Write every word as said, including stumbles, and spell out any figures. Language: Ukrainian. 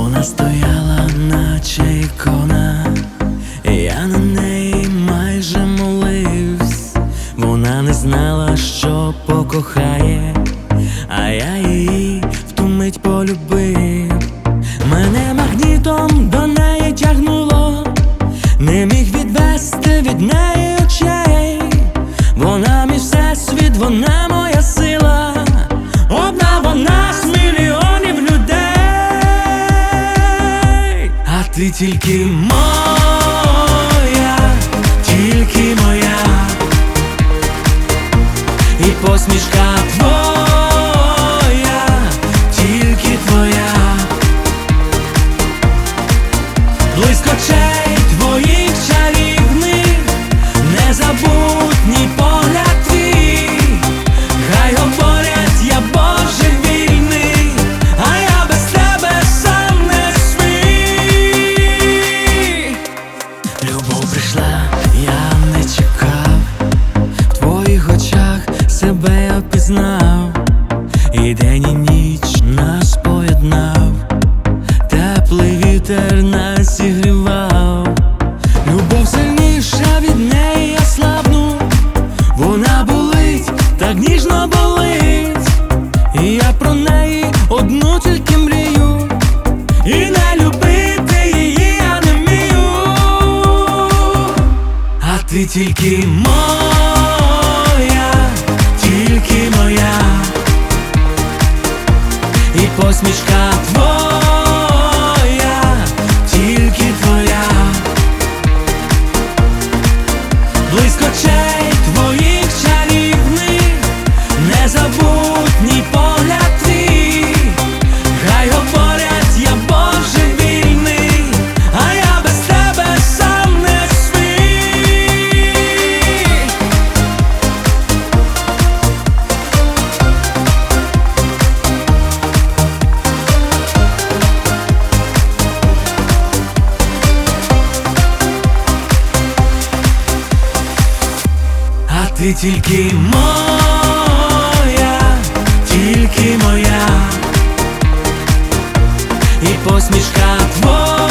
Вона стояла, наче ікона, я на неї майже моливсь. Вона не знала, що покохає, а я її в ту мить полюбив. Мене магнітом до неї тягнуло, не міг відвести від неї очей. Вона мій всесвіт, вона моя сила, одна вона з мільйонів людей. А ти тільки моя, тільки моя, і посмішка твоя, тільки твоя, блиск очей твоїх чарівних, незабутній погляд твій. Хай говорять, я божевільний, а я без тебе сам не свій. Любов прийшла, я не чекав, в твоїх очах себе я пізнав, і день і ніч нас поєднав, теплий вітер нас зігрівав. Любов сильніша, від неї я слабну, вона болить, так ніжно болить, і я про неї одну тільки мрію, і не любити її я не вмію. А ти тільки моя, тільки моя, і посмішка твоя, тільки твоя, блиск очей твоїх чарівних, незабутній погляд твій. Хай говорять, я божевільний, а я без тебе сам не свій. А ти тільки моя, тільки моя, і посмішка твоя,